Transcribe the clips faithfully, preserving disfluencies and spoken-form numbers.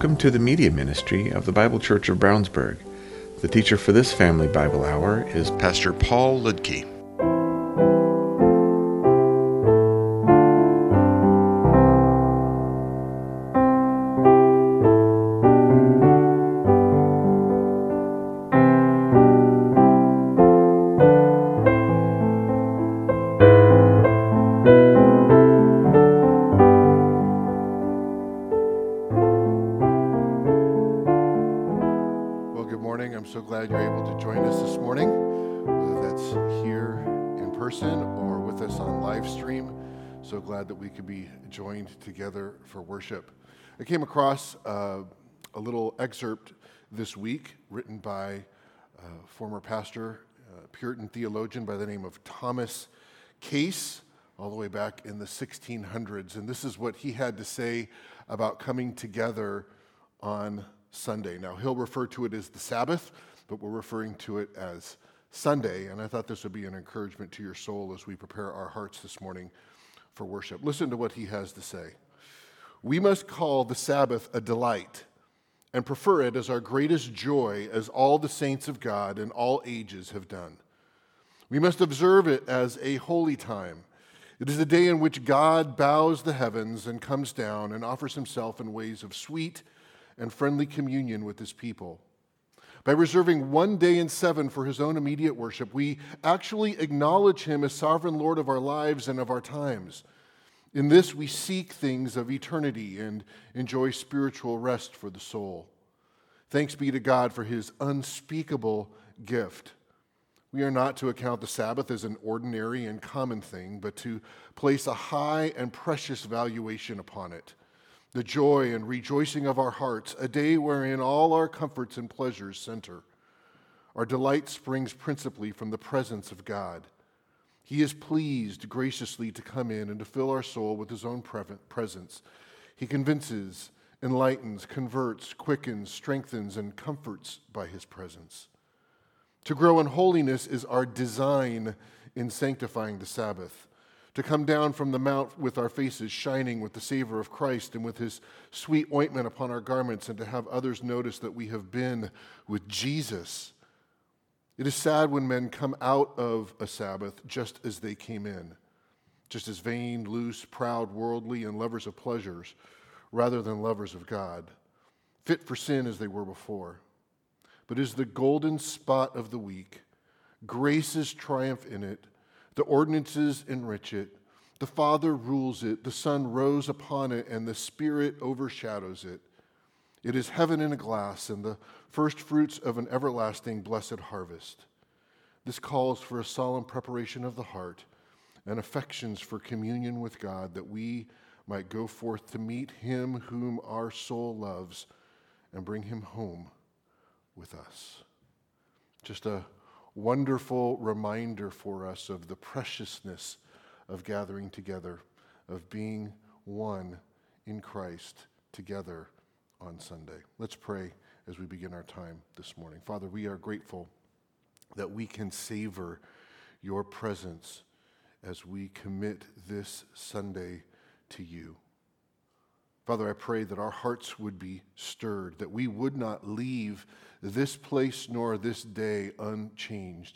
Welcome to the media ministry of the Bible Church of Brownsburg. The teacher for this Family Bible Hour is Pastor Paul Ludke. That we could be joined together for worship. I came across uh, a little excerpt this week written by uh, former pastor, uh, Puritan theologian by the name of Thomas Case, all the way back in the sixteen hundreds. And this is what he had to say about coming together on Sunday. Now, he'll refer to it as the Sabbath, but we're referring to it as Sunday. And I thought this would be an encouragement to your soul as we prepare our hearts this morning for worship. Listen to what he has to say. We must call the Sabbath a delight and prefer it as our greatest joy, as all the saints of God in all ages have done. We must observe it as a holy time. It is a day in which God bows the heavens and comes down and offers himself in ways of sweet and friendly communion with his people. By reserving one day in seven for his own immediate worship, we actually acknowledge him as sovereign Lord of our lives and of our times. In this, we seek things of eternity and enjoy spiritual rest for the soul. Thanks be to God for his unspeakable gift. We are not to account the Sabbath as an ordinary and common thing, but to place a high and precious valuation upon it. The joy and rejoicing of our hearts, a day wherein all our comforts and pleasures center. Our delight springs principally from the presence of God. He is pleased graciously to come in and to fill our soul with his own presence. He convinces, enlightens, converts, quickens, strengthens, and comforts by his presence. To grow in holiness is our design in sanctifying the Sabbath. To come down from the mount with our faces shining with the savor of Christ and with his sweet ointment upon our garments, and to have others notice that we have been with Jesus. It is sad when men come out of a Sabbath just as they came in, just as vain, loose, proud, worldly, and lovers of pleasures, rather than lovers of God, fit for sin as they were before. But is the golden spot of the week, graces triumph in it, the ordinances enrich it, the Father rules it, the Son rose upon it, and the Spirit overshadows it. It is heaven in a glass and the first fruits of an everlasting blessed harvest. This calls for a solemn preparation of the heart and affections for communion with God, that we might go forth to meet him whom our soul loves and bring him home with us. Just a wonderful reminder for us of the preciousness of gathering together, of being one in Christ together on Sunday. Let's pray as we begin our time this morning. Father, we are grateful that we can savor your presence as we commit this Sunday to you. Father, I pray that our hearts would be stirred, that we would not leave this place nor this day unchanged,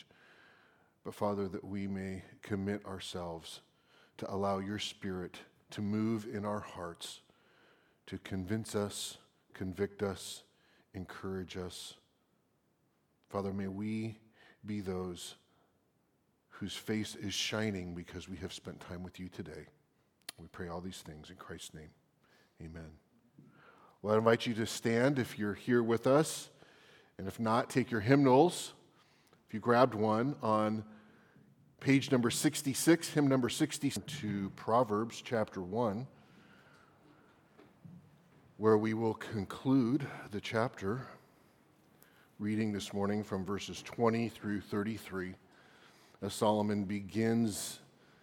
but Father, that we may commit ourselves to allow your Spirit to move in our hearts, to convince us, convict us, encourage us. Father, may we be those whose face is shining because we have spent time with you today. We pray all these things in Christ's name. Amen. Well, I invite you to stand if you're here with us. And if not, take your hymnals. If you grabbed one on page number sixty-six, hymn number sixty, to Proverbs chapter one, where we will conclude the chapter, reading this morning from verses twenty through thirty-three, as Solomon begins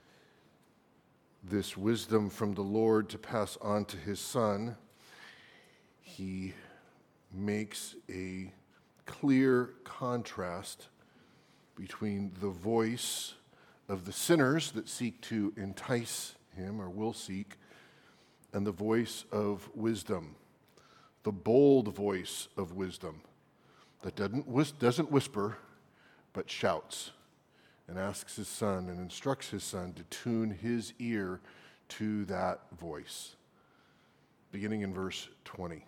this wisdom from the Lord to pass on to his son. He makes a clear contrast between the voice of the sinners that seek to entice him or will seek, and the voice of wisdom, the bold voice of wisdom that doesn't, whis- doesn't whisper, but shouts, and asks his son and instructs his son to tune his ear to that voice. Beginning in verse twenty.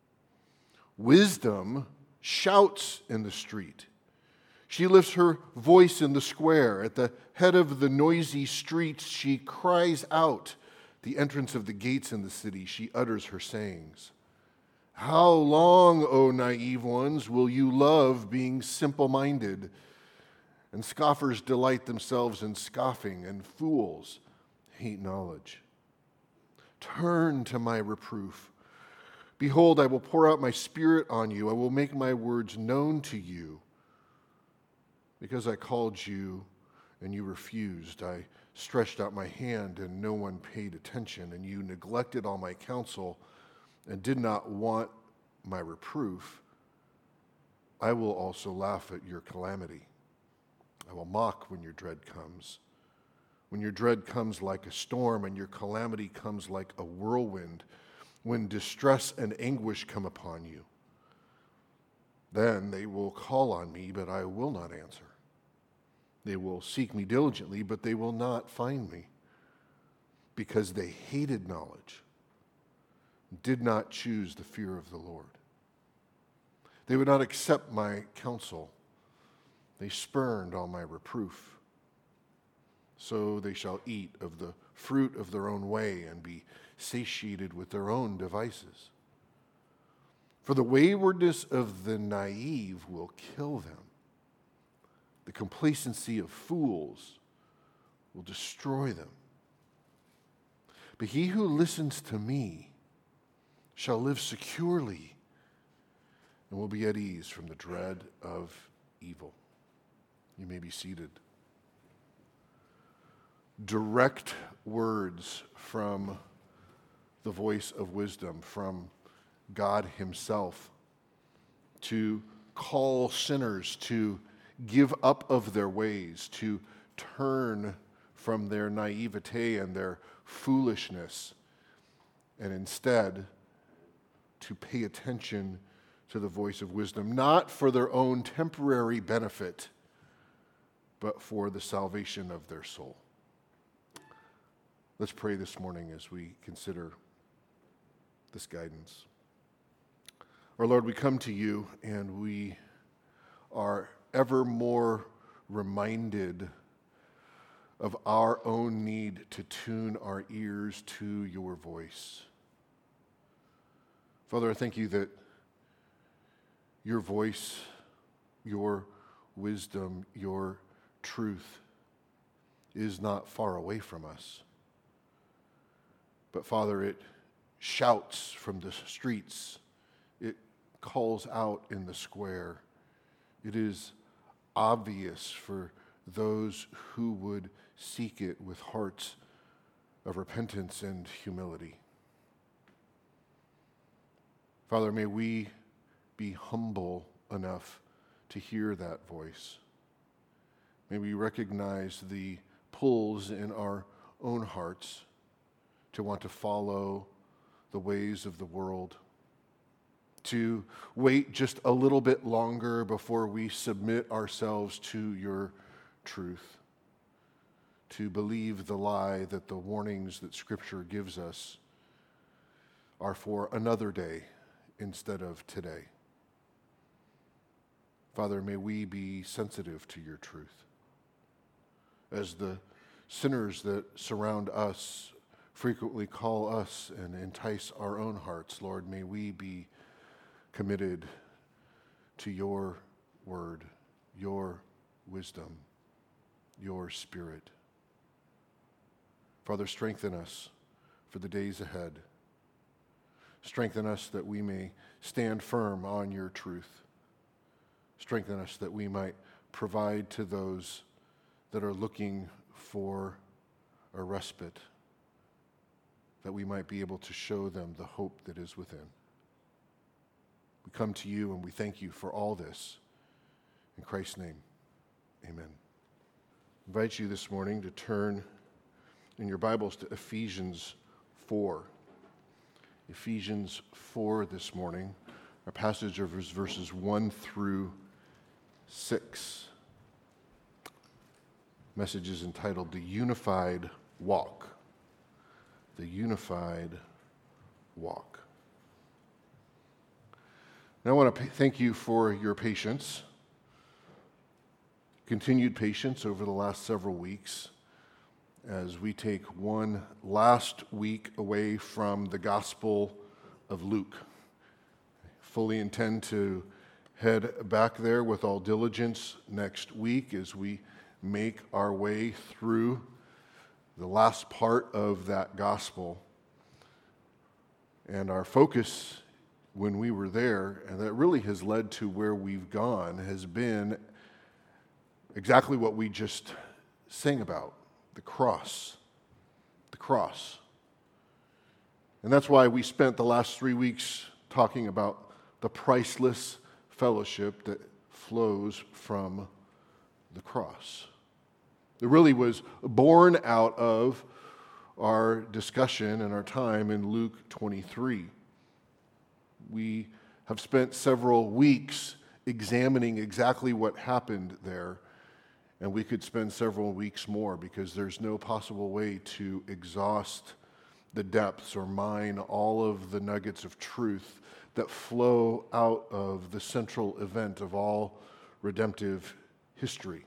Wisdom shouts in the street. She lifts her voice in the square. At the head of the noisy streets, she cries out. The entrance of the gates in the city, she utters her sayings. How long, O naive ones, will you love being simple-minded? And scoffers delight themselves in scoffing, and fools hate knowledge. Turn to my reproof. Behold, I will pour out my spirit on you. I will make my words known to you. Because I called you and you refused, I stretched out my hand and no one paid attention, and you neglected all my counsel and did not want my reproof, I will also laugh at your calamity. I will mock when your dread comes. When your dread comes like a storm and your calamity comes like a whirlwind, when distress and anguish come upon you, then they will call on me, but I will not answer. They will seek me diligently, but they will not find me, because they hated knowledge, did not choose the fear of the Lord. They would not accept my counsel. They spurned all my reproof. So they shall eat of the fruit of their own way and be satiated with their own devices. For the waywardness of the naive will kill them. The complacency of fools will destroy them. But he who listens to me shall live securely and will be at ease from the dread of evil. You may be seated. Direct words from the voice of wisdom, from God himself, to call sinners to give up of their ways, to turn from their naivete and their foolishness, and instead to pay attention to the voice of wisdom, not for their own temporary benefit, but for the salvation of their soul. Let's pray this morning as we consider this guidance. Our Lord, we come to you and we are ever more reminded of our own need to tune our ears to your voice. Father, I thank you that your voice, your wisdom, your truth is not far away from us. But Father, it shouts from the streets. It calls out in the square. It is obvious for those who would seek it with hearts of repentance and humility. Father, may we be humble enough to hear that voice. May we recognize the pulls in our own hearts to want to follow the ways of the world, to wait just a little bit longer before we submit ourselves to your truth, to believe the lie that the warnings that Scripture gives us are for another day instead of today. Father, may we be sensitive to your truth. As the sinners that surround us frequently call us and entice our own hearts, Lord, may we be committed to your word, your wisdom, your spirit. Father, strengthen us for the days ahead. Strengthen us that we may stand firm on your truth. Strengthen us that we might provide to those that are looking for a respite, that we might be able to show them the hope that is within. We come to you and we thank you for all this. In Christ's name, amen. I invite you this morning to turn in your Bibles to Ephesians four. Ephesians four this morning. Our passage is verses one through six. Message is entitled The Unified Walk. The Unified Walk. Now I want to thank you for your patience, continued patience over the last several weeks as we take one last week away from the Gospel of Luke. I fully intend to head back there with all diligence next week as we make our way through the last part of that Gospel. And our focus when we were there, and that really has led to where we've gone, has been exactly what we just sang about. The cross. The cross. And that's why we spent the last three weeks talking about the priceless fellowship that flows from the cross. It really was born out of our discussion and our time in Luke twenty-three. We have spent several weeks examining exactly what happened there. And we could spend several weeks more because there's no possible way to exhaust the depths or mine all of the nuggets of truth that flow out of the central event of all redemptive history.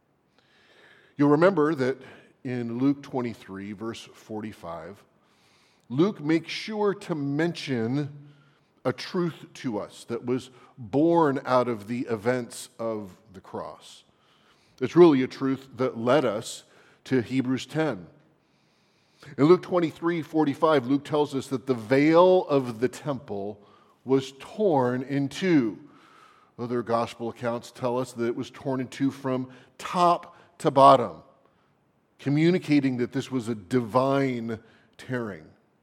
You'll remember that in Luke twenty-three, verse forty-five, Luke makes sure to mention a truth to us that was born out of the events of the cross. It's really a truth that led us to Hebrews ten. In Luke twenty-three forty-five, Luke tells us that the veil of the temple was torn in two. Other gospel accounts tell us that it was torn in two from top to bottom, communicating that this was a divine tearing.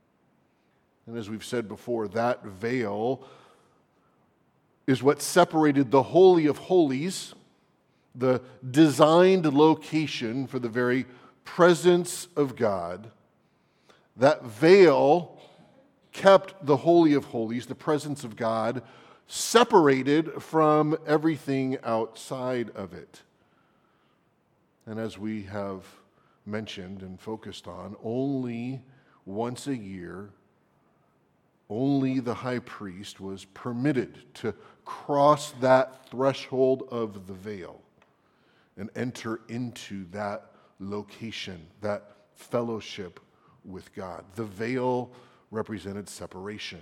And as we've said before, that veil is what separated the Holy of Holies, the designed location for the very presence of God. That veil kept the Holy of Holies, the presence of God, separated from everything outside of it. And as we have mentioned and focused on, only once a year, only the high priest was permitted to cross that threshold of the veil and enter into that location, that fellowship with God. The veil represented separation.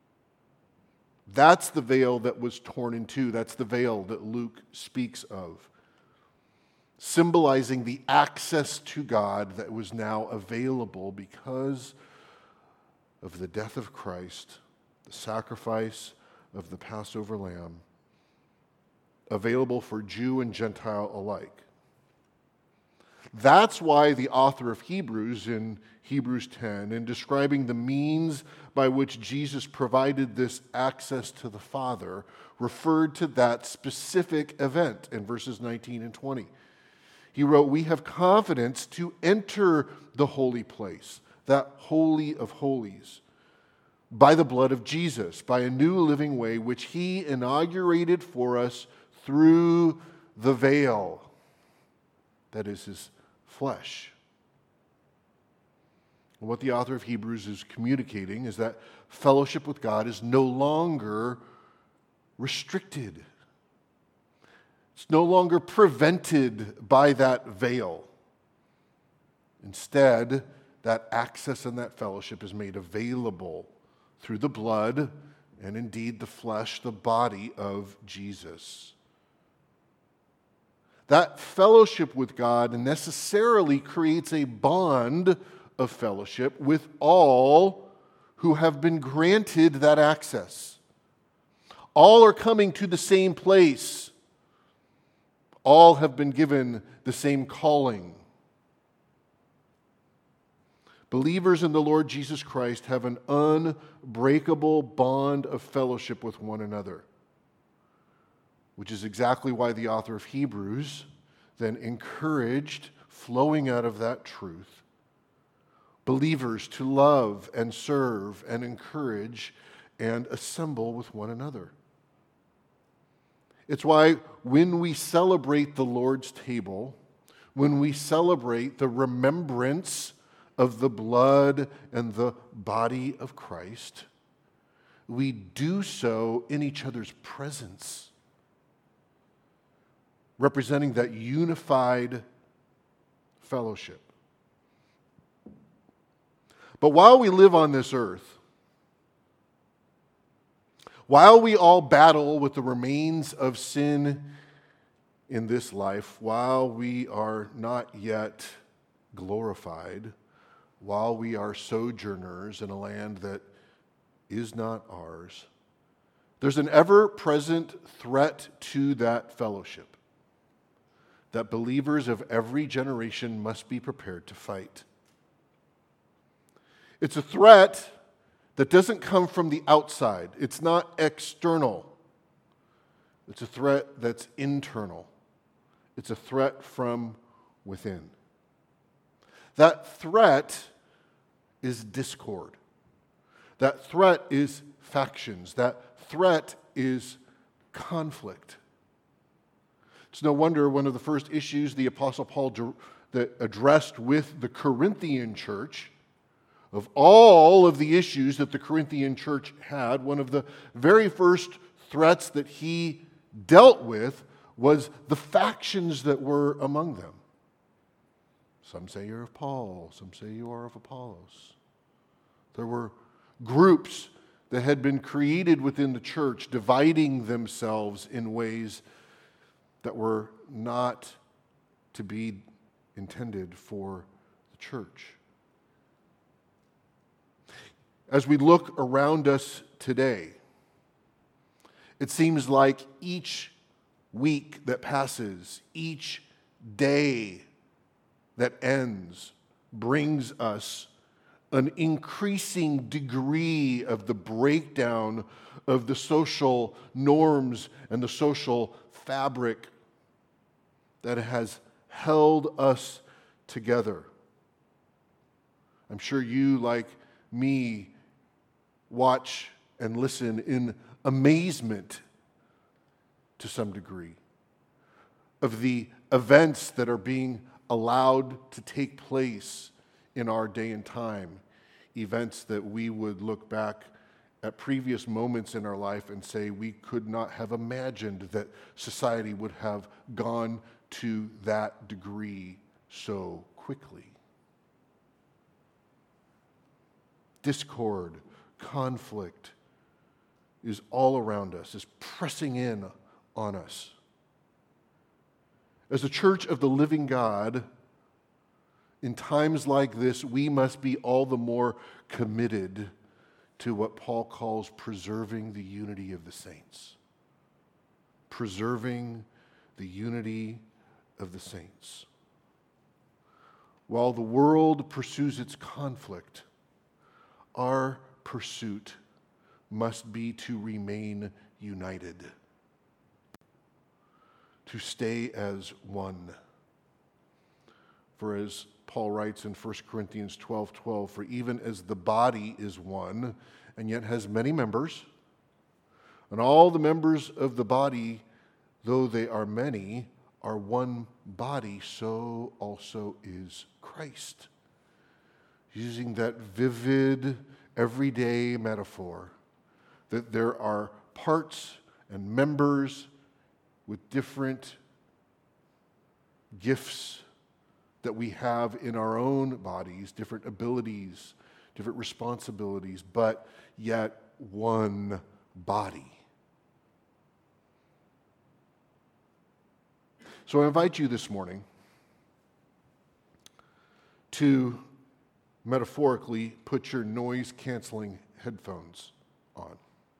That's the veil that was torn in two. That's the veil that Luke speaks of, symbolizing the access to God that was now available because of the death of Christ, the sacrifice of the Passover lamb, available for Jew and Gentile alike. That's why the author of Hebrews in Hebrews ten, in describing the means by which Jesus provided this access to the Father, referred to that specific event in verses nineteen and twenty. He wrote, "We have confidence to enter the holy place, that holy of holies, by the blood of Jesus, by a new living way which he inaugurated for us through the veil," that is his flesh. And what the author of Hebrews is communicating is that fellowship with God is no longer restricted. It's no longer prevented by that veil. Instead, that access and that fellowship is made available through the blood and indeed the flesh, the body of Jesus. That fellowship with God necessarily creates a bond of fellowship with all who have been granted that access. All are coming to the same place. All have been given the same calling. Believers in the Lord Jesus Christ have an unbreakable bond of fellowship with one another, which is exactly why the author of Hebrews then encouraged, flowing out of that truth, believers to love and serve and encourage and assemble with one another. It's why when we celebrate the Lord's table, when we celebrate the remembrance of the blood and the body of Christ, we do so in each other's presence, representing that unified fellowship. But while we live on this earth, while we all battle with the remains of sin in this life, while we are not yet glorified, while we are sojourners in a land that is not ours, there's an ever-present threat to that fellowship that believers of every generation must be prepared to fight. It's a threat that doesn't come from the outside. It's not external. It's a threat that's internal. It's a threat from within. That threat is discord. That threat is factions. That threat is conflict. It's no wonder one of the first issues the Apostle Paul that addressed with the Corinthian church, of all of the issues that the Corinthian church had, one of the very first threats that he dealt with was the factions that were among them. Some say you're of Paul, some say you are of Apollos. There were groups that had been created within the church, dividing themselves in ways that were not to be intended for the church. As we look around us today, it seems like each week that passes, each day that ends, brings us an increasing degree of the breakdown of the social norms and the social fabric that has held us together. I'm sure you, like me, watch and listen in amazement to some degree of the events that are being allowed to take place in our day and time, events that we would look back at previous moments in our life and say we could not have imagined that society would have gone to that degree so quickly. Discord, conflict is all around us, is pressing in on us. As a church of the living God, in times like this, we must be all the more committed to what Paul calls preserving the unity of the saints. Preserving the unity of the saints. While the world pursues its conflict, our pursuit must be to remain united, to stay as one. For as Paul writes in First Corinthians twelve twelve, for even as the body is one and yet has many members, and all the members of the body, though they are many, are one body, so also is Christ. Using that vivid, everyday metaphor that there are parts and members with different gifts that we have in our own bodies, different abilities, different responsibilities, but yet one body. So I invite you this morning to metaphorically put your noise-canceling headphones on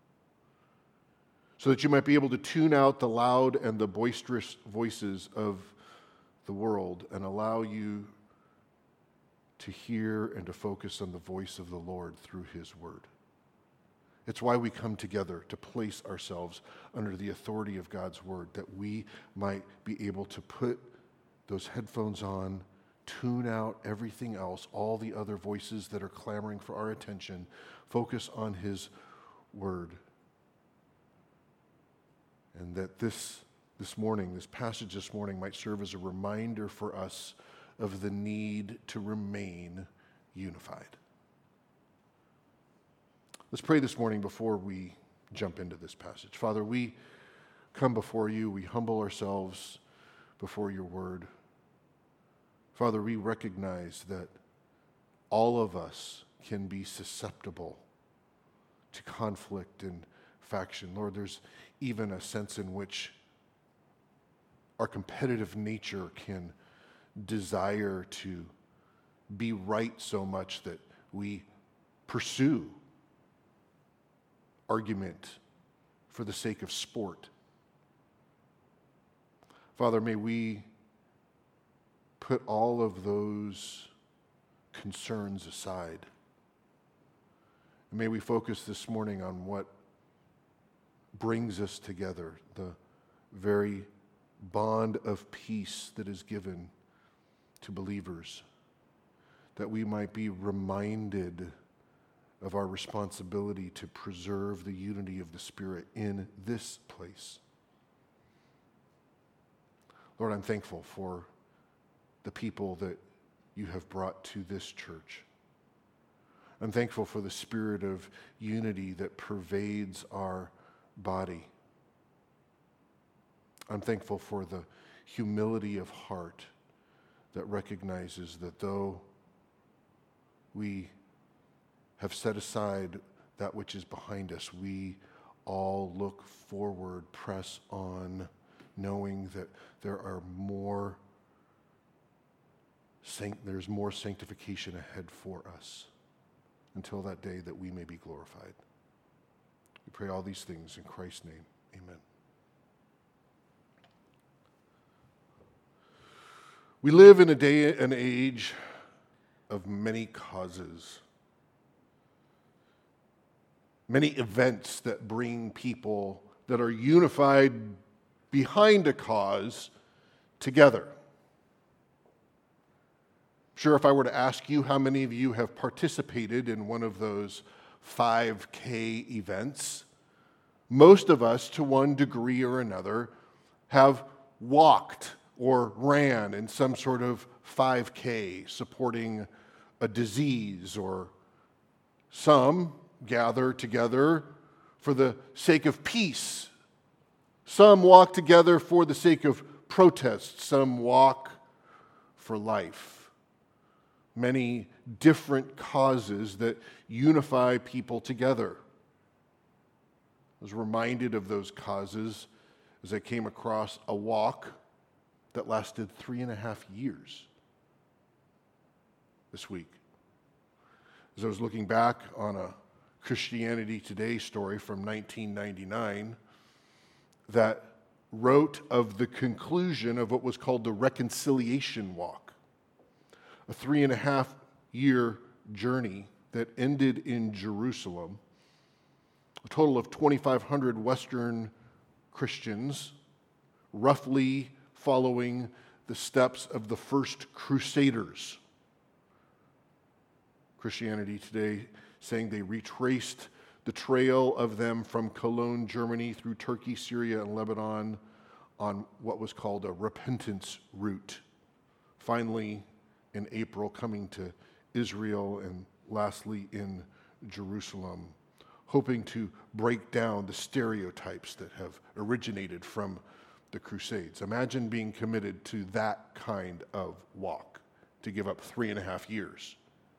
so that you might be able to tune out the loud and the boisterous voices of the world and allow you to hear and to focus on the voice of the Lord through His Word. It's why we come together, to place ourselves under the authority of God's Word, that we might be able to put those headphones on, tune out everything else, all the other voices that are clamoring for our attention. Focus on his word. And that this, this morning, this passage this morning might serve as a reminder for us of the need to remain unified. Let's pray this morning before we jump into this passage. Father, we come before you, we humble ourselves before your word. Father, we recognize that all of us can be susceptible to conflict and faction. Lord, there's even a sense in which our competitive nature can desire to be right so much that we pursue argument for the sake of sport. Father, may we put all of those concerns aside. And may we focus this morning on what brings us together, the very bond of peace that is given to believers, that we might be reminded of our responsibility to preserve the unity of the Spirit in this place. Lord, I'm thankful for the people that you have brought to this church. I'm thankful for the spirit of unity that pervades our body. I'm thankful for the humility of heart that recognizes that though we have set aside that which is behind us, we all look forward, press on, knowing that there are more, there's more sanctification ahead for us until that day that we may be glorified. We pray all these things in Christ's name. Amen. We live in a day and age of many causes, many events that bring people that are unified behind a cause together. Sure, if I were to ask you how many of you have participated in one of those five K events, most of us, to one degree or another, have walked or ran in some sort of five K supporting a disease, or some gather together for the sake of peace. Some walk together for the sake of protest. Some walk for life. Many different causes that unify people together. I was reminded of those causes as I came across a walk that lasted three and a half years this week. As I was looking back on a Christianity Today story from nineteen ninety-nine that wrote of the conclusion of what was called the Reconciliation Walk, a three and a half year journey that ended in Jerusalem. A total of twenty-five hundred Western Christians, roughly following the steps of the first Crusaders. Christianity Today saying they retraced the trail of them from Cologne, Germany, through Turkey, Syria, and Lebanon on what was called a repentance route. Finally, in April, coming to Israel, and lastly in Jerusalem, hoping to break down the stereotypes that have originated from the Crusades. Imagine being committed to that kind of walk, to give up three and a half years.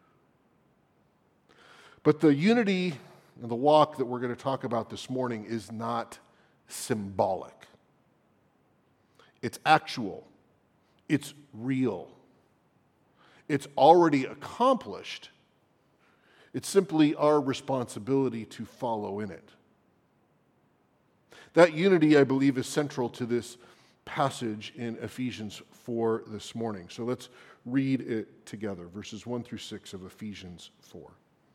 But the unity and the walk that we're going to talk about this morning is not symbolic. It's actual. It's real. It's already accomplished. It's simply our responsibility to follow in it. That unity, I believe, is central to this passage in Ephesians four this morning. So let's read it together, verses one through six of Ephesians four.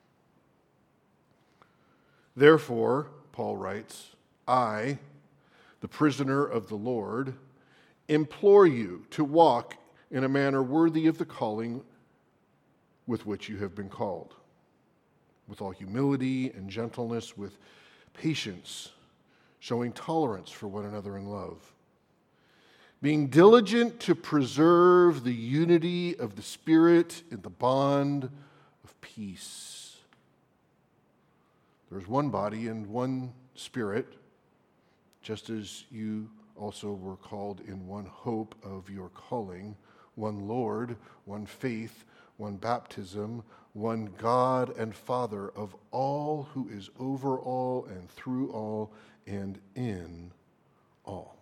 Therefore, Paul writes, I, the prisoner of the Lord, implore you to walk in a manner worthy of the calling with which you have been called, with all humility and gentleness, with patience, showing tolerance for one another in love, being diligent to preserve the unity of the Spirit in the bond of peace. There is one body and one Spirit, just as you also were called in one hope of your calling, one Lord, one faith, one baptism, one God and Father of all, who is over all and through all and in all.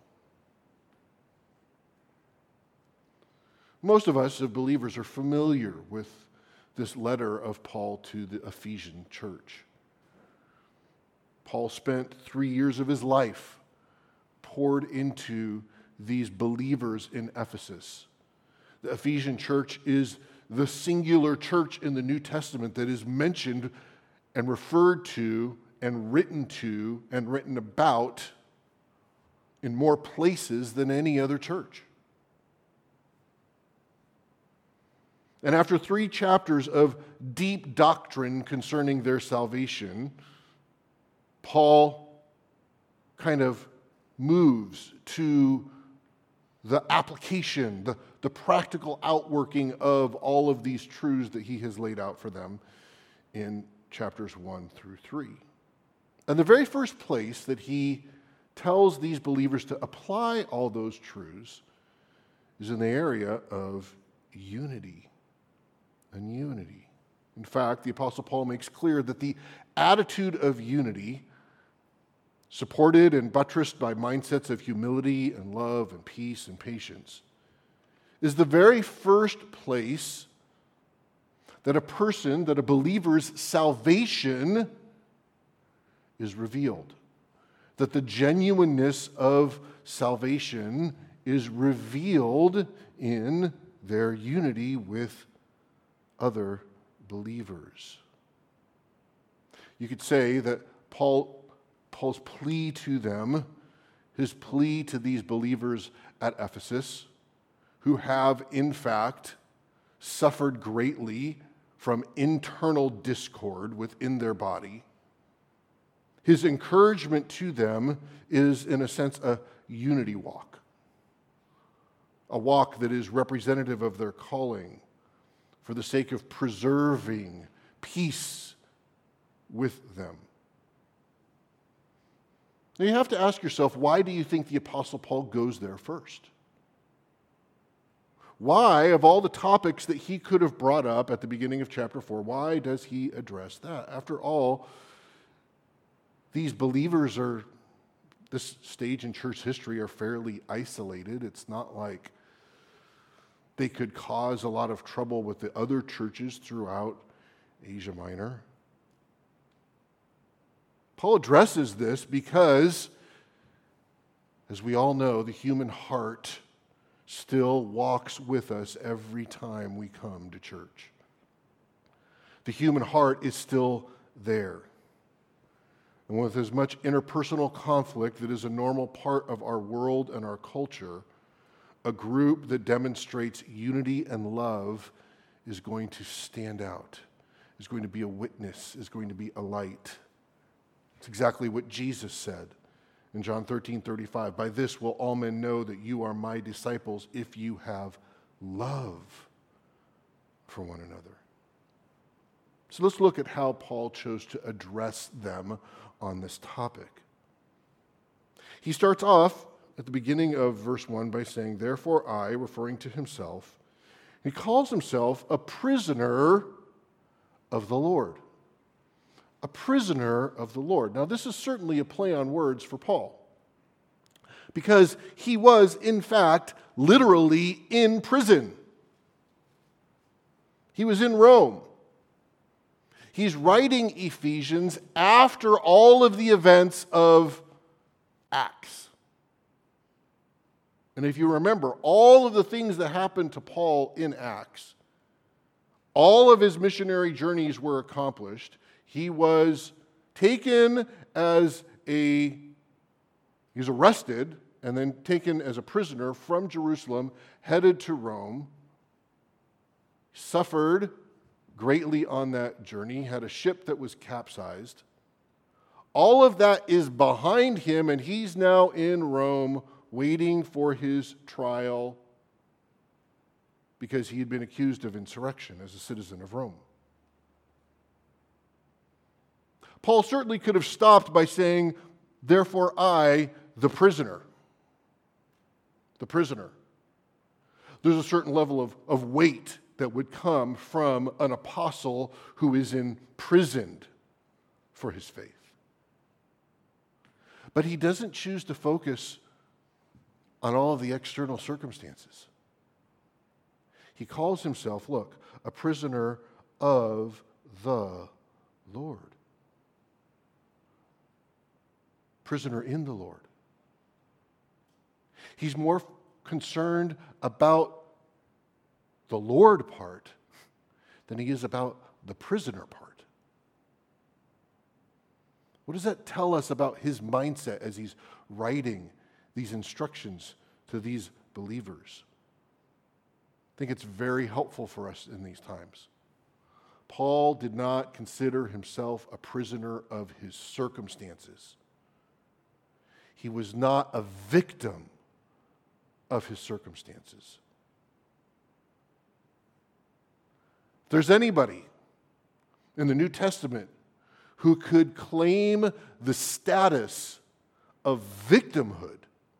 Most of us as believers are familiar with this letter of Paul to the Ephesian church. Paul spent three years of his life poured into these believers in Ephesus. The Ephesian church is the singular church in the New Testament that is mentioned and referred to and written to and written about in more places than any other church. And after three chapters of deep doctrine concerning their salvation, Paul kind of moves to the application, the, the practical outworking of all of these truths that he has laid out for them in chapters one through three. And the very first place that he tells these believers to apply all those truths is in the area of unity and unity. In fact, the Apostle Paul makes clear that the attitude of unity, supported and buttressed by mindsets of humility and love and peace and patience, is the very first place that a person, that a believer's salvation is revealed. That the genuineness of salvation is revealed in their unity with other believers. You could say that Paul Paul's plea to them, his plea to these believers at Ephesus, who have in fact suffered greatly from internal discord within their body, his encouragement to them is, in a sense, a unity walk, a walk that is representative of their calling for the sake of preserving peace with them. Now you have to ask yourself, why do you think the Apostle Paul goes there first? Why, of all the topics that he could have brought up at the beginning of chapter four, why does he address that? After all, these believers are, this stage in church history, are fairly isolated. It's not like they could cause a lot of trouble with the other churches throughout Asia Minor. Paul addresses this because, as we all know, the human heart still walks with us every time we come to church. The human heart is still there. And with as much interpersonal conflict that is a normal part of our world and our culture, a group that demonstrates unity and love is going to stand out, is going to be a witness, is going to be a light. It's exactly what Jesus said in John thirteen thirty-five. By this will all men know that you are my disciples if you have love for one another. So let's look at how Paul chose to address them on this topic. He starts off at the beginning of verse one by saying, therefore I, referring to himself, he calls himself a prisoner of the Lord. A prisoner of the Lord. Now, this is certainly a play on words for Paul, because he was, in fact, literally in prison. He was in Rome. He's writing Ephesians after all of the events of Acts. And if you remember, all of the things that happened to Paul in Acts, all of his missionary journeys were accomplished. He was taken as a, he was arrested and then taken as a prisoner from Jerusalem, headed to Rome, suffered greatly on that journey, had a ship that was capsized. All of that is behind him, and he's now in Rome waiting for his trial because he had been accused of insurrection as a citizen of Rome. Paul certainly could have stopped by saying, therefore I, the prisoner. The prisoner. There's a certain level of, of weight that would come from an apostle who is imprisoned for his faith. But he doesn't choose to focus on all of the external circumstances. He calls himself, look, a prisoner of the Lord. Prisoner in the Lord. He's more concerned about the Lord part than he is about the prisoner part. What does that tell us about his mindset as he's writing these instructions to these believers? I think it's very helpful for us in these times. Paul did not consider himself a prisoner of his circumstances. He was not a victim of his circumstances. If there's anybody in the New Testament who could claim the status of victimhood,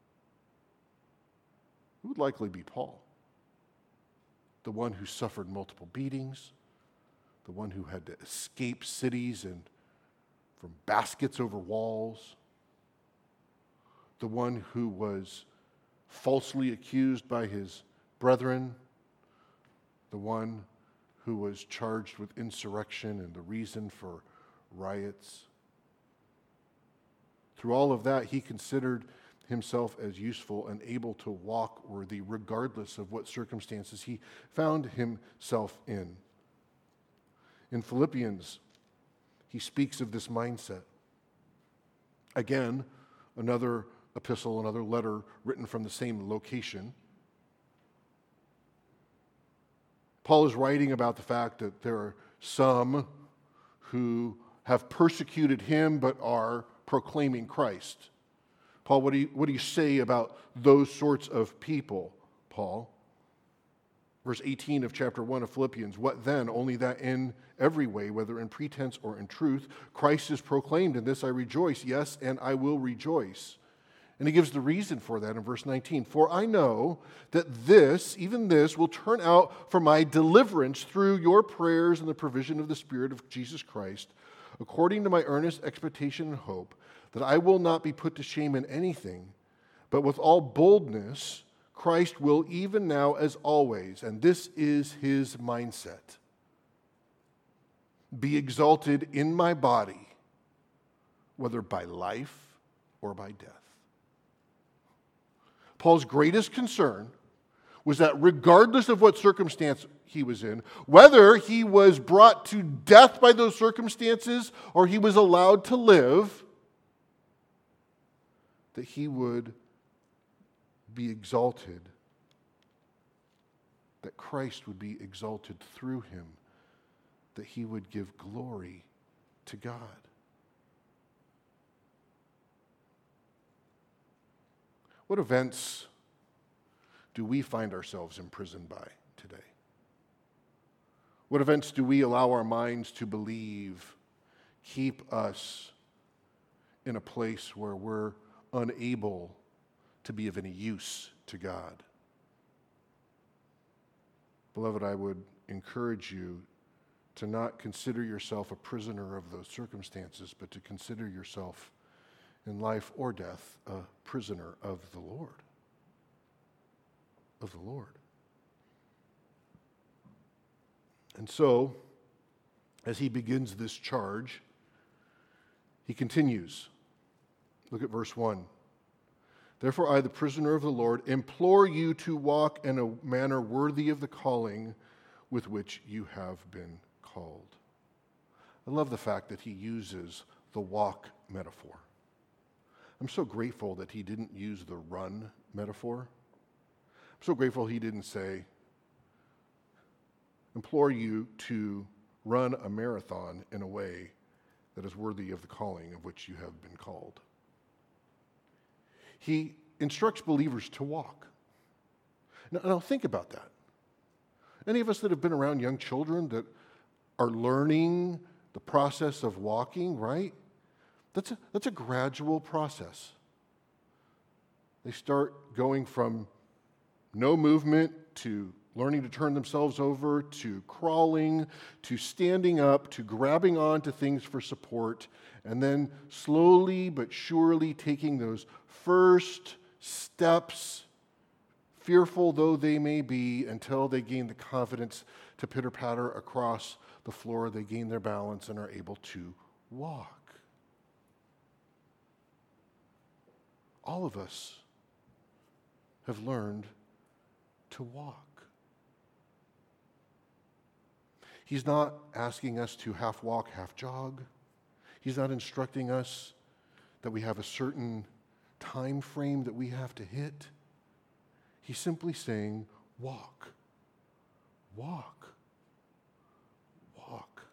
it would likely be Paul. The one who suffered multiple beatings, the one who had to escape cities and from baskets over walls, the one who was falsely accused by his brethren, the one who was charged with insurrection and the reason for riots. Through all of that, he considered himself as useful and able to walk worthy regardless of what circumstances he found himself in. In Philippians, he speaks of this mindset. Again, another epistle, another letter written from the same location. Paul is writing about the fact that there are some who have persecuted him but are proclaiming Christ. Paul, what do you, what do you say about those sorts of people, Paul? Verse eighteen of chapter one of Philippians, what then? Only that in every way, whether in pretense or in truth, Christ is proclaimed. In this I rejoice, yes, and I will rejoice. And he gives the reason for that in verse nineteen. For I know that this, even this, will turn out for my deliverance through your prayers and the provision of the Spirit of Jesus Christ, according to my earnest expectation and hope, that I will not be put to shame in anything, but with all boldness, Christ will even now as always, and this is his mindset, be exalted in my body, whether by life or by death. Paul's greatest concern was that regardless of what circumstance he was in, whether he was brought to death by those circumstances or he was allowed to live, that he would be exalted, that Christ would be exalted through him, that he would give glory to God. What events do we find ourselves imprisoned by today? What events do we allow our minds to believe keep us in a place where we're unable to be of any use to God? Beloved, I would encourage you to not consider yourself a prisoner of those circumstances, but to consider yourself in life or death a prisoner of the Lord. Of the Lord. And so, as he begins this charge, he continues. Look at verse one. Therefore I, the prisoner of the Lord, implore you to walk in a manner worthy of the calling with which you have been called. I love the fact that he uses the walk metaphor. I'm so grateful that he didn't use the run metaphor. I'm so grateful he didn't say, implore you to run a marathon in a way that is worthy of the calling of which you have been called. He instructs believers to walk. Now, now think about that. Any of us that have been around young children that are learning the process of walking, right? That's a, that's a gradual process. They start going from no movement to learning to turn themselves over, to crawling, to standing up, to grabbing onto things for support, and then slowly but surely taking those first steps, fearful though they may be, until they gain the confidence to pitter-patter across the floor. They gain their balance and are able to walk. All of us have learned to walk. He's not asking us to half walk, half jog. He's not instructing us that we have a certain time frame that we have to hit. He's simply saying, walk, walk, walk.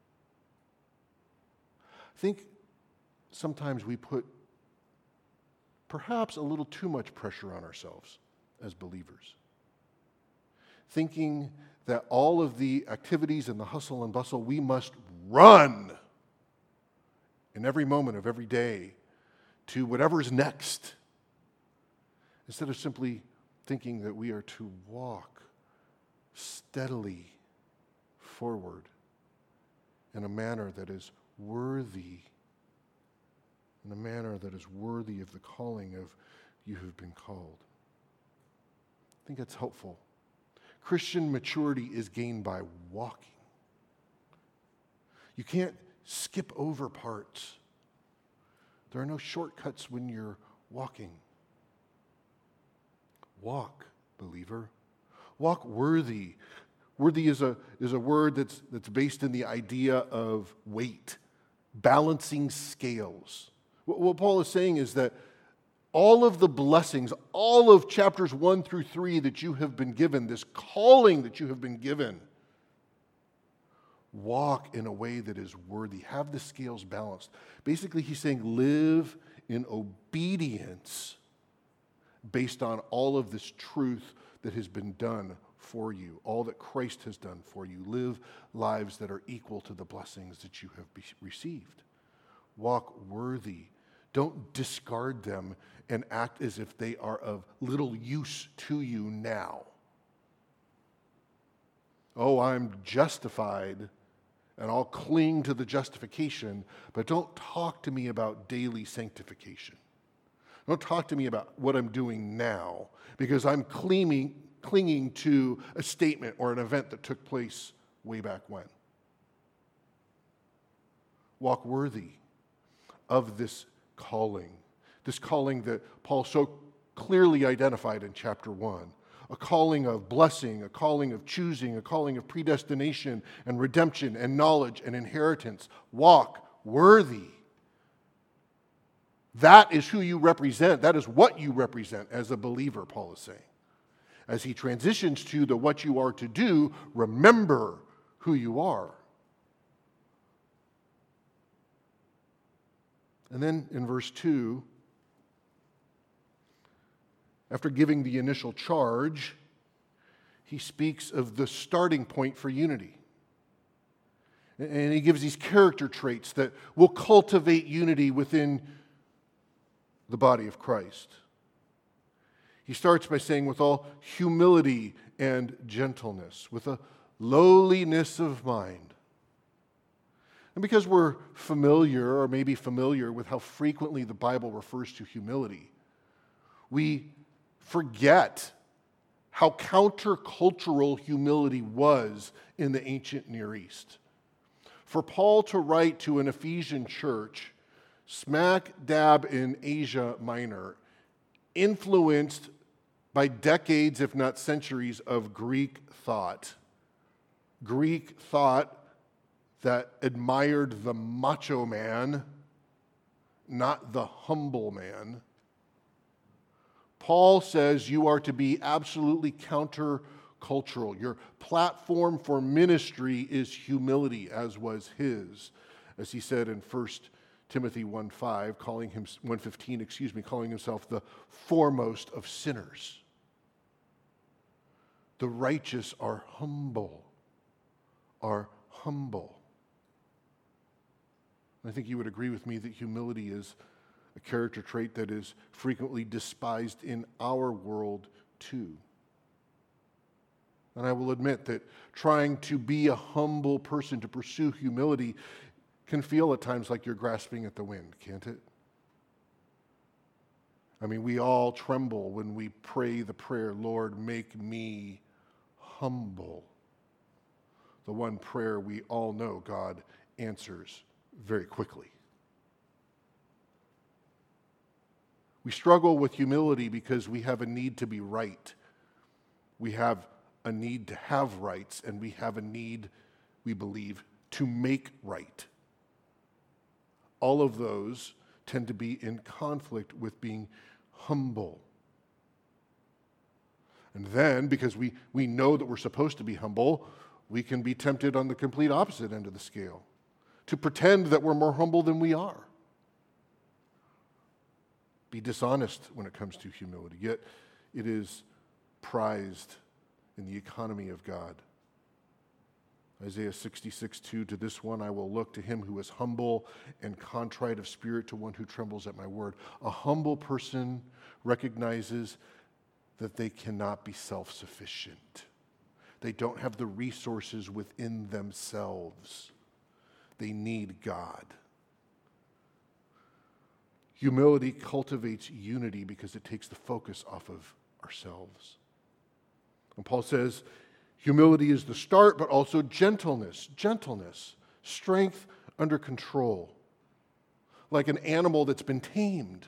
I think sometimes we put perhaps a little too much pressure on ourselves as believers, thinking that all of the activities and the hustle and bustle, we must run in every moment of every day to whatever's next, instead of simply thinking that we are to walk steadily forward in a manner that is worthy, in a manner that is worthy of the calling of you have been called. I think that's helpful. Christian maturity is gained by walking. You can't skip over parts. There are no shortcuts when you're walking. Walk, believer. Walk worthy. Worthy is a, is a word that's, that's based in the idea of weight, balancing scales. What, what Paul is saying is that all of the blessings, all of chapters one through three that you have been given, this calling that you have been given, walk in a way that is worthy. Have the scales balanced. Basically, he's saying live in obedience based on all of this truth that has been done for you, all that Christ has done for you. Live lives that are equal to the blessings that you have be- received. Walk worthy. Don't discard them and act as if they are of little use to you now. Oh, I'm justified, and I'll cling to the justification, but don't talk to me about daily sanctification. Don't talk to me about what I'm doing now, because I'm clinging, clinging to a statement or an event that took place way back when. Walk worthy of this calling, this calling that Paul so clearly identified in chapter one, a calling of blessing, a calling of choosing, a calling of predestination and redemption and knowledge and inheritance. Walk worthy. That is who you represent. That is what you represent as a believer, Paul is saying. As he transitions to the what you are to do, remember who you are. And then in verse two, after giving the initial charge, he speaks of the starting point for unity. And he gives these character traits that will cultivate unity within the body of Christ. He starts by saying, with all humility and gentleness, with a lowliness of mind. And because we're familiar, or maybe familiar, with how frequently the Bible refers to humility, we forget how countercultural humility was in the ancient Near East. For Paul to write to an Ephesian church, smack dab in Asia Minor, influenced by decades, if not centuries, of Greek thought. Greek thought that admired the macho man, not the humble man. Paul says you are to be absolutely countercultural cultural. Your platform for ministry is humility, as was his. As he said in First Timothy one five, calling him one fifteen, excuse me, calling himself the foremost of sinners. The righteous are humble, are humble. I think you would agree with me that humility is a character trait that is frequently despised in our world too. And I will admit that trying to be a humble person, to pursue humility, can feel at times like you're grasping at the wind, can't it? I mean, we all tremble when we pray the prayer, Lord, make me humble. The one prayer we all know God answers very quickly. We struggle with humility because we have a need to be right. We have a need to have rights, and we have a need, we believe, to make right. All of those tend to be in conflict with being humble. And then, because we, we know that we're supposed to be humble, we can be tempted on the complete opposite end of the scale, to pretend that we're more humble than we are. Be dishonest when it comes to humility, yet it is prized in the economy of God. Isaiah sixty-six two, to this one I will look, to him who is humble and contrite of spirit, to one who trembles at my word. A humble person recognizes that they cannot be self-sufficient. They don't have the resources within themselves. They need God. Humility cultivates unity because it takes the focus off of ourselves. And Paul says, humility is the start, but also gentleness, gentleness, strength under control, like an animal that's been tamed.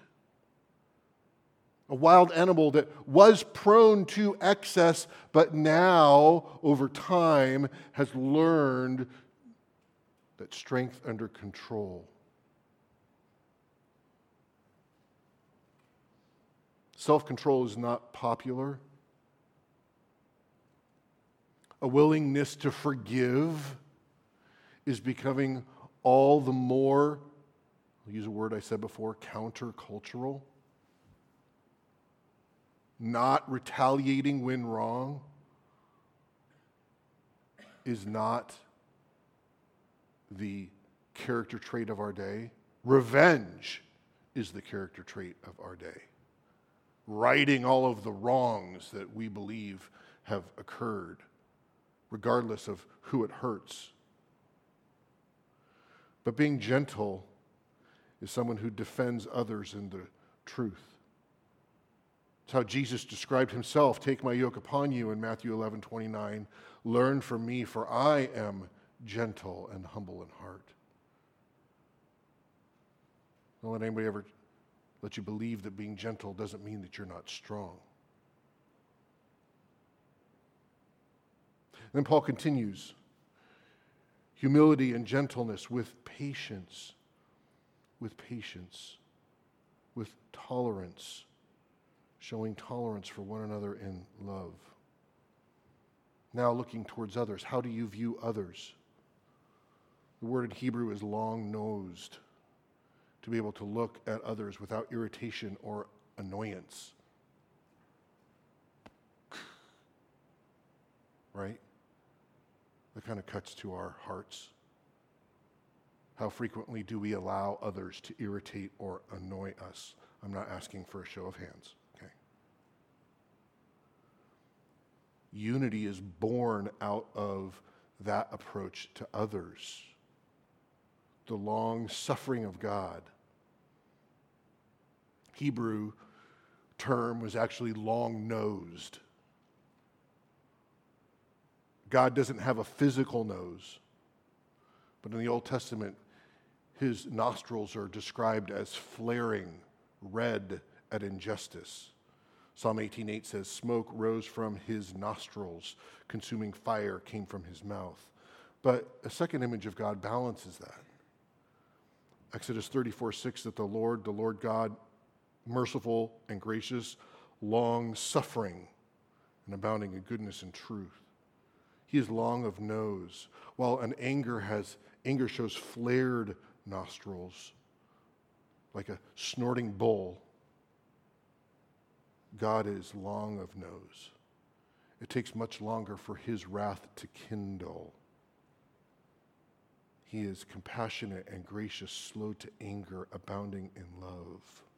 A wild animal that was prone to excess, but now, over time, has learned that strength under control. Self-control is not popular. A willingness to forgive is becoming all the more, I'll use a word I said before, countercultural. Not retaliating when wrong is not the character trait of our day. Revenge is the character trait of our day. Righting all of the wrongs that we believe have occurred, regardless of who it hurts. But being gentle is someone who defends others in the truth. It's how Jesus described himself. Take my yoke upon you in Matthew eleven twenty-nine. Learn from me, for I am gentle and humble in heart. Don't let anybody ever let you believe that being gentle doesn't mean that you're not strong. Then Paul continues, humility and gentleness with patience, with patience, with tolerance, showing tolerance for one another in love. Now looking towards others, how do you view others? The word in Hebrew is long-nosed, to be able to look at others without irritation or annoyance. Right? That kind of cuts to our hearts. How frequently do we allow others to irritate or annoy us? I'm not asking for a show of hands, okay? Unity is born out of that approach to others. The long suffering of God. Hebrew term was actually long-nosed. God doesn't have a physical nose, but in the Old Testament, his nostrils are described as flaring red at injustice. Psalm eighteen eight says, smoke rose from his nostrils, consuming fire came from his mouth. But a second image of God balances that. Exodus thirty-four six, that the Lord, the Lord God, merciful and gracious, long-suffering, and abounding in goodness and truth. He is long of nose, while an anger has anger shows flared nostrils, like a snorting bull. God is long of nose. It takes much longer for his wrath to kindle. He is compassionate and gracious, slow to anger, abounding in love.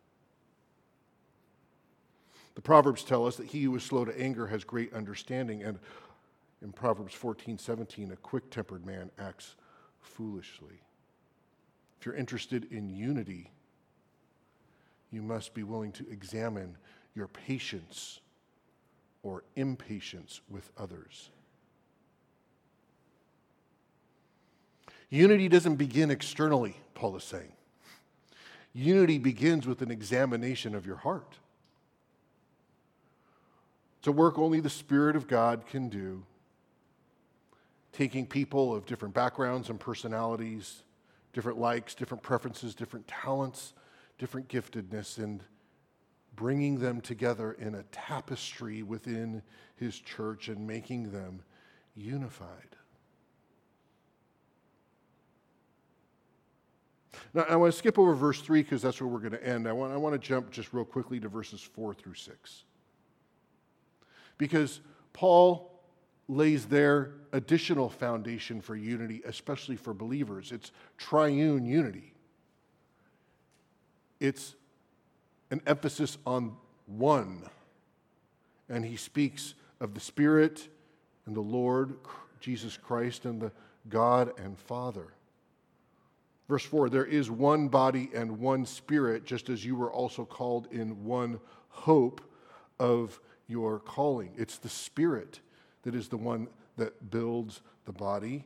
The Proverbs tell us that he who is slow to anger has great understanding, and in Proverbs fourteen seventeen, a quick-tempered man acts foolishly. If you're interested in unity, you must be willing to examine your patience or impatience with others. Unity doesn't begin externally, Paul is saying. Unity begins with an examination of your heart. It's a work only the Spirit of God can do, taking people of different backgrounds and personalities, different likes, different preferences, different talents, different giftedness, and bringing them together in a tapestry within his church and making them unified. Now, I want to skip over verse three because that's where we're going to end. I want, I want to jump just real quickly to verses four through six. Because Paul lays their additional foundation for unity, especially for believers. It's triune unity. It's an emphasis on one. And he speaks of the Spirit and the Lord, Jesus Christ, and the God and Father. Verse four, there is one body and one Spirit, just as you were also called in one hope of your calling. It's the Spirit that is the one that builds the body.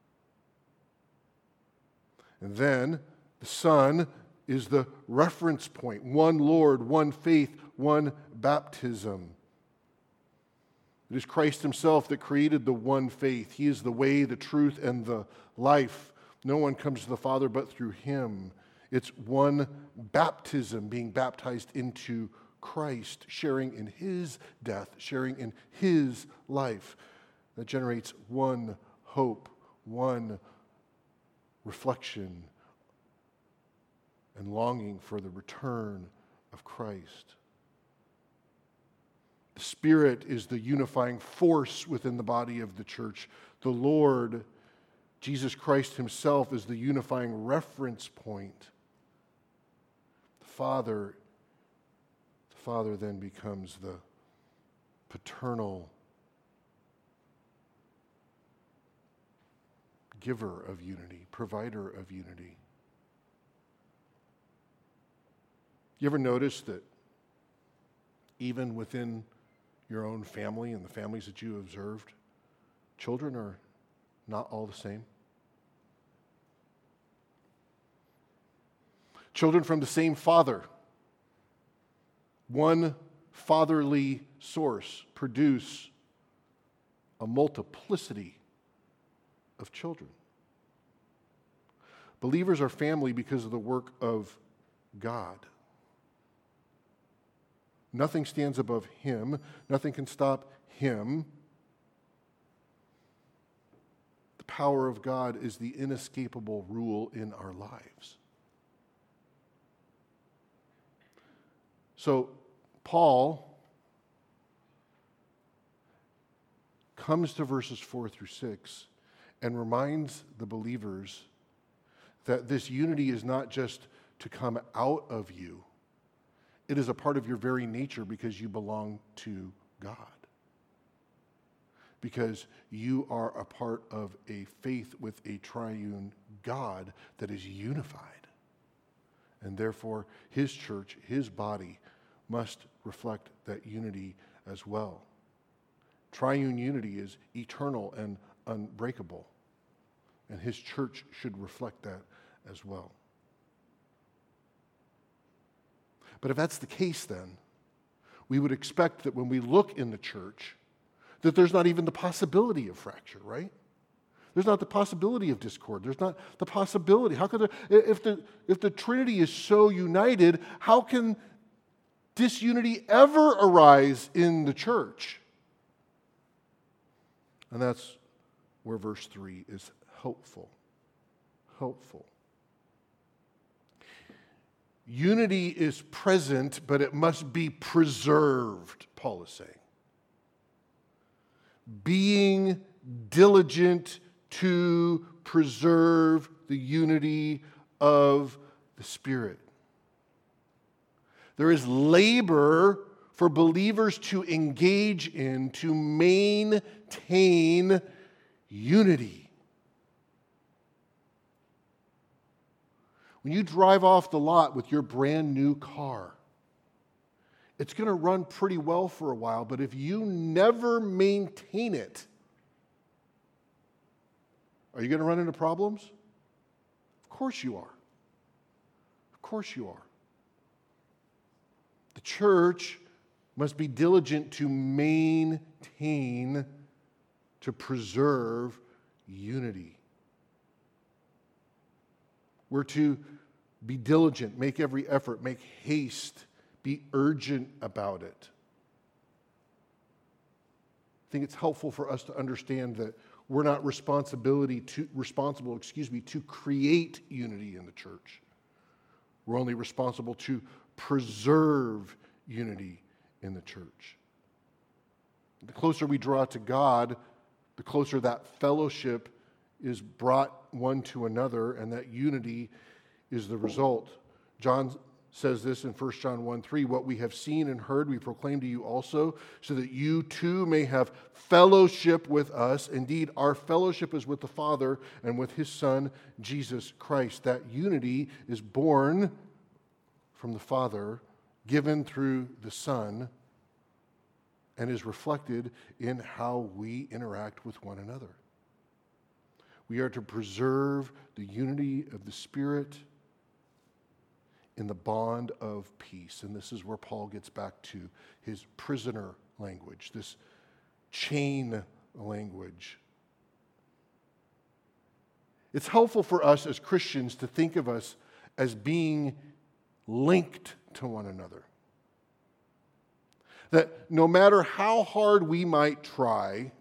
And then the Son is the reference point. One Lord, one faith, one baptism. It is Christ himself that created the one faith. He is the way, the truth, and the life. No one comes to the Father but through him. It's one baptism, being baptized into Christ, sharing in his death, sharing in his life. That generates one hope, one reflection, and longing for the return of Christ. The Spirit is the unifying force within the body of the church. The Lord, Jesus Christ himself, is the unifying reference point. The Father, the Father then becomes the paternal giver of unity, provider of unity. You ever notice that even within your own family and the families that you observed, children are not all the same? Children from the same father, one fatherly source, produce a multiplicity of children. Believers are family because of the work of God. Nothing stands above him. Nothing can stop him. The power of God is the inescapable rule in our lives. So, Paul comes to verses four through six and reminds the believers that this unity is not just to come out of you. It is a part of your very nature because you belong to God. Because you are a part of a faith with a triune God that is unified. And therefore, his church, his body, must reflect that unity as well. Triune unity is eternal and unbreakable. And his church should reflect that as well. But if that's the case, then, we would expect that when we look in the church, that there's not even the possibility of fracture, right? There's not the possibility of discord. There's not the possibility. How could there, if the if the Trinity is so united, how can disunity ever arise in the church? And that's where verse three is helpful. Helpful. Unity is present, but it must be preserved, Paul is saying. Being diligent to preserve the unity of the Spirit. There is labor for believers to engage in to maintain unity. When you drive off the lot with your brand new car, it's going to run pretty well for a while, but if you never maintain it, are you going to run into problems? Of course you are. Of course you are. The church must be diligent to maintain, to preserve unity. We're to be diligent, make every effort, make haste, be urgent about it. I think it's helpful for us to understand that we're not responsibility to, responsible, excuse me, to create unity in the church. We're only responsible to preserve unity in the church. The closer we draw to God, the closer that fellowship is brought one to another, and that unity is the result. John says this in First John one three, what we have seen and heard we proclaim to you also, so that you too may have fellowship with us. Indeed, our fellowship is with the Father and with His Son, Jesus Christ. That unity is born from the Father, given through the Son, and is reflected in how we interact with one another. We are to preserve the unity of the Spirit in the bond of peace. And this is where Paul gets back to his prisoner language, this chain language. It's helpful for us as Christians to think of us as being linked to one another. That no matter how hard we might try,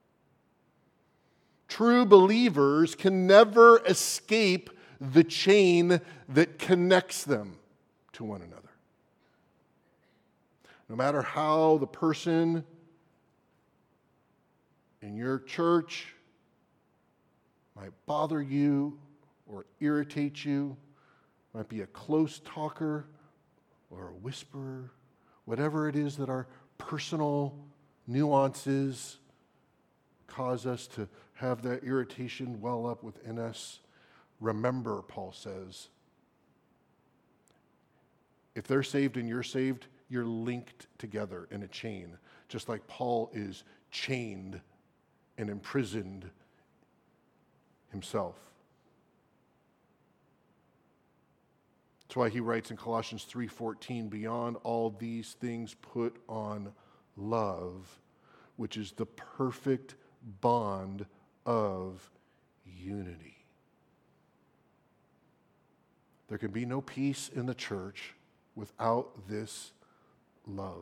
true believers can never escape the chain that connects them to one another. No matter how the person in your church might bother you or irritate you, might be a close talker or a whisperer, whatever it is that our personal nuances cause us to have that irritation well up within us, remember, Paul says, if they're saved and you're saved, you're linked together in a chain, just like Paul is chained and imprisoned himself. That's why he writes in Colossians three fourteen, beyond all these things put on love, which is the perfect bond of unity. There can be no peace in the church without this love.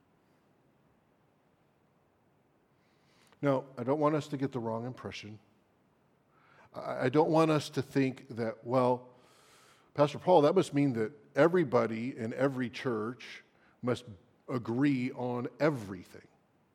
Now, I don't want us to get the wrong impression. I don't want us to think that, well, Pastor Paul, that must mean that everybody in every church must agree on everything.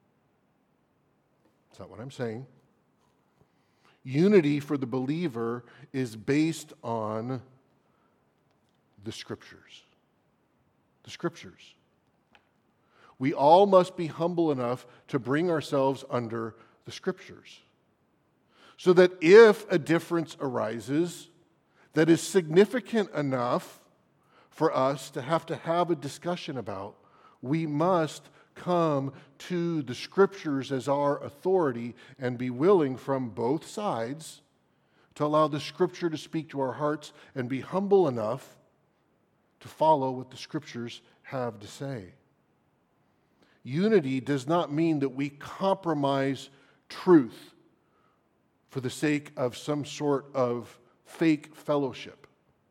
That's not what I'm saying. Unity for the believer is based on the Scriptures. The Scriptures. We all must be humble enough to bring ourselves under the Scriptures, so that if a difference arises that is significant enough for us to have to have a discussion about, we must come to the Scriptures as our authority and be willing from both sides to allow the Scripture to speak to our hearts and be humble enough to follow what the Scriptures have to say. Unity does not mean that we compromise truth for the sake of some sort of fake fellowship.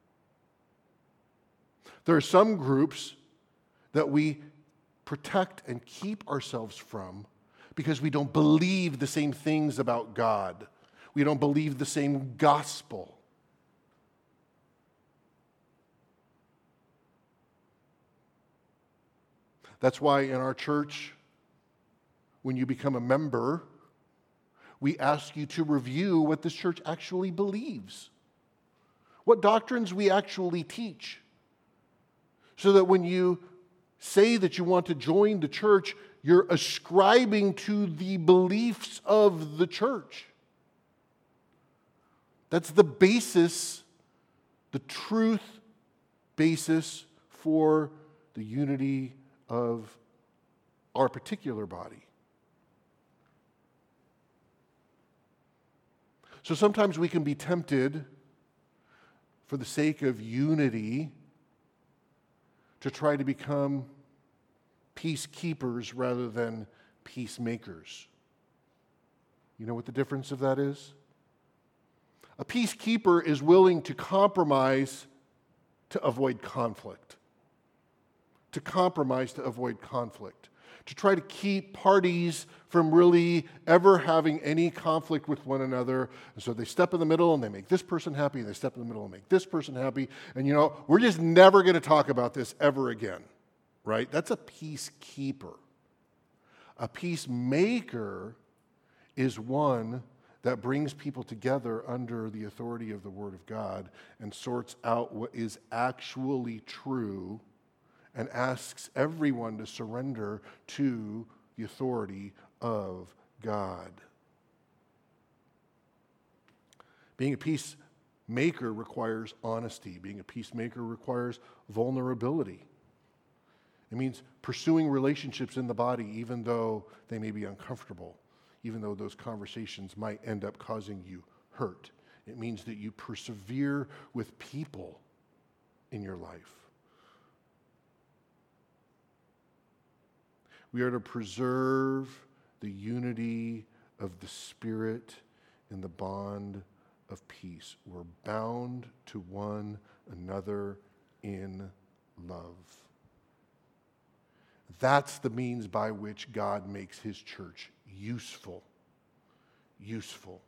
There are some groups that we protect and keep ourselves from because we don't believe the same things about God. We don't believe the same gospel. That's why in our church, when you become a member, we ask you to review what this church actually believes, what doctrines we actually teach, so that when you say that you want to join the church, you're ascribing to the beliefs of the church. That's the basis, the truth basis for the unity of our particular body. So sometimes we can be tempted, for the sake of unity, to try to become peacekeepers rather than peacemakers. You know what the difference of that is? A peacekeeper is willing to compromise to avoid conflict. To compromise to avoid conflict. To try to keep parties from really ever having any conflict with one another. And so they step in the middle and they make this person happy, and they step in the middle and make this person happy. And you know, we're just never going to talk about this ever again, right? That's a peacekeeper. A peacemaker is one that brings people together under the authority of the Word of God and sorts out what is actually true and asks everyone to surrender to the authority of God. Being a peacemaker requires honesty. Being a peacemaker requires vulnerability. It means pursuing relationships in the body even though they may be uncomfortable, even though those conversations might end up causing you hurt. It means that you persevere with people in your life. We are to preserve the unity of the Spirit in the bond of peace. We're bound to one another in love. That's the means by which God makes his church useful. Useful.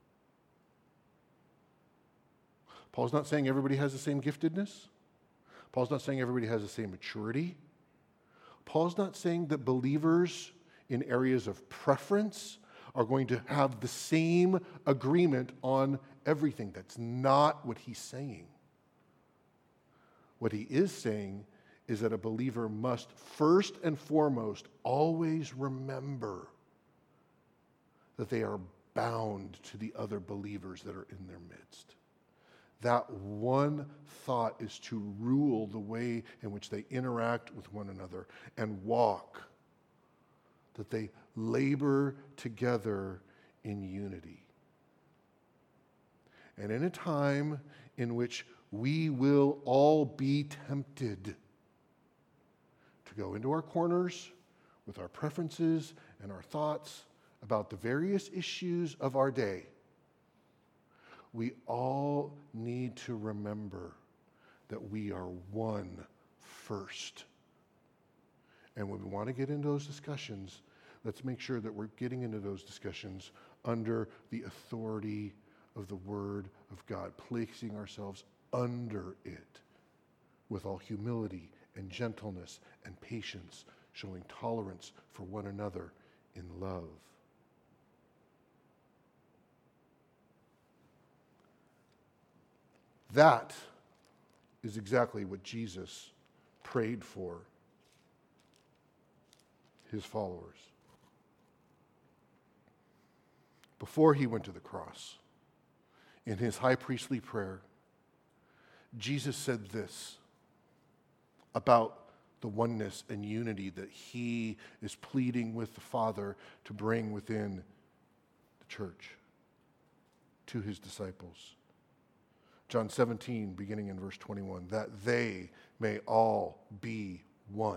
Paul's not saying everybody has the same giftedness. Paul's not saying everybody has the same maturity. Paul's not saying that believers in areas of preference are going to have the same agreement on everything. That's not what he's saying. What he is saying is that a believer must first and foremost always remember that they are bound to the other believers that are in their midst. That one thought is to rule the way in which they interact with one another and walk, that they labor together in unity. And in a time in which we will all be tempted to go into our corners with our preferences and our thoughts about the various issues of our day, we all need to remember that we are one first. And when we want to get into those discussions, let's make sure that we're getting into those discussions under the authority of the Word of God, placing ourselves under it with all humility and gentleness and patience, showing tolerance for one another in love. That is exactly what Jesus prayed for his followers. Before he went to the cross, in his high priestly prayer, Jesus said this about the oneness and unity that he is pleading with the Father to bring within the church to his disciples. John seventeen, beginning in verse twenty-one, that they may all be one.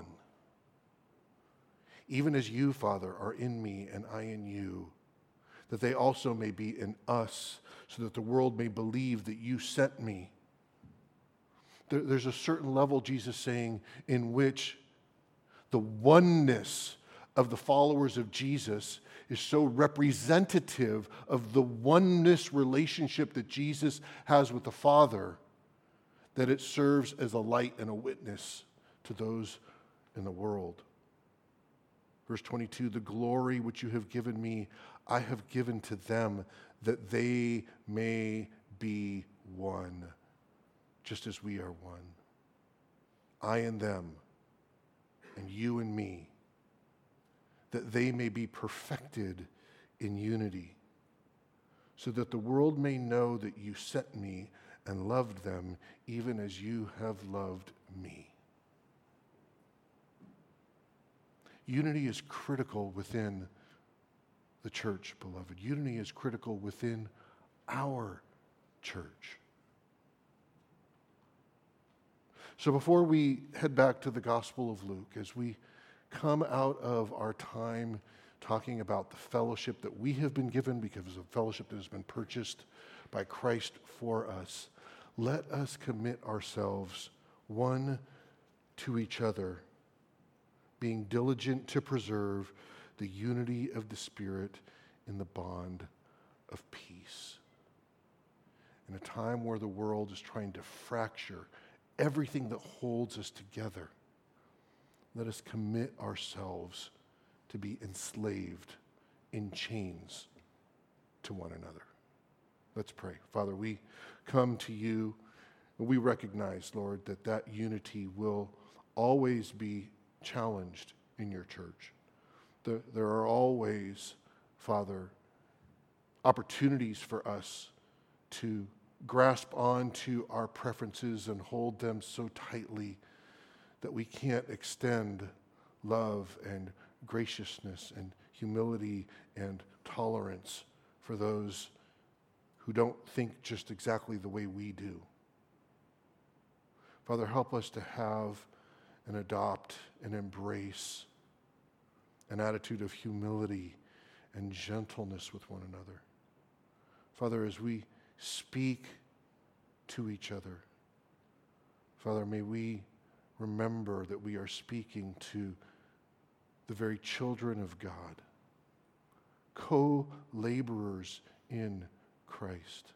Even as you, Father, are in me and I in you, that they also may be in us, so that the world may believe that you sent me. There, there's a certain level, Jesus saying, in which the oneness of the followers of Jesus is so representative of the oneness relationship that Jesus has with the Father that it serves as a light and a witness to those in the world. Verse twenty-two, the glory which you have given me, I have given to them, that they may be one, just as we are one. I and them, and you and me, that they may be perfected in unity, so that the world may know that you sent me and loved them, even as you have loved me. Unity is critical within the church, beloved. Unity is critical within our church. So before we head back to the Gospel of Luke, as we come out of our time talking about the fellowship that we have been given because of fellowship that has been purchased by Christ for us, let us commit ourselves one to each other, being diligent to preserve the unity of the Spirit in the bond of peace. In a time where the world is trying to fracture everything that holds us together, let us commit ourselves to be enslaved in chains to one another. Let's pray. Father, we come to you and we recognize, Lord, that that unity will always be challenged in your church. There, there are always, Father, opportunities for us to grasp onto our preferences and hold them so tightly that we can't extend love and graciousness and humility and tolerance for those who don't think just exactly the way we do. Father, help us to have and adopt and embrace an attitude of humility and gentleness with one another. Father, as we speak to each other, Father, may we remember that we are speaking to the very children of God, co-laborers in Christ.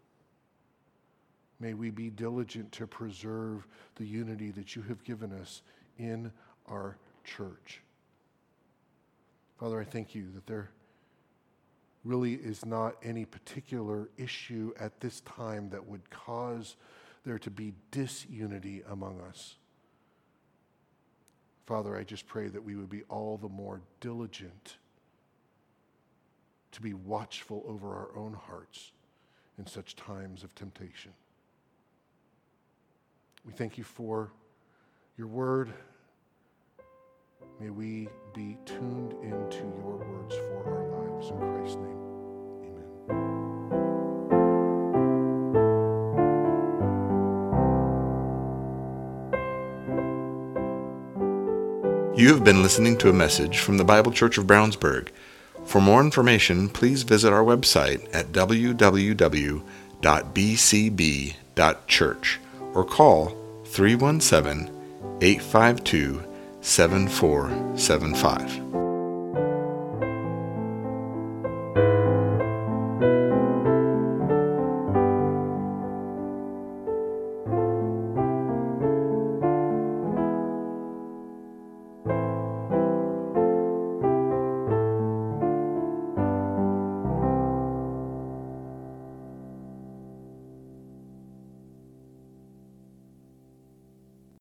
May we be diligent to preserve the unity that you have given us in our church. Father, I thank you that there really is not any particular issue at this time that would cause there to be disunity among us. Father, I just pray that we would be all the more diligent to be watchful over our own hearts in such times of temptation. We thank you for your word. May we be tuned into your words for our lives. In Christ's name, amen. You have been listening to a message from the Bible Church of Brownsburg. For more information, please visit our website at w w w dot b c b dot church or call three one seven, eight five two, seven four seven five.